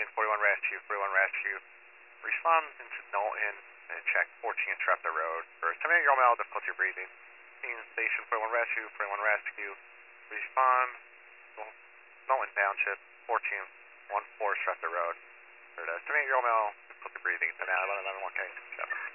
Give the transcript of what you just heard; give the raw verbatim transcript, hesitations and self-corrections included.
forty-one Rescue, forty-one Rescue. Respond into Knowlton and check fourteen Trapta Road for seventy-eight year old male, difficulty breathing. Station forty-one Rescue, forty-one Rescue. Respond Knowlton Township, fourteen fourteen Trapta Road for the seventy-eight year old male, difficulty breathing. Banana eleven eleven one K seven.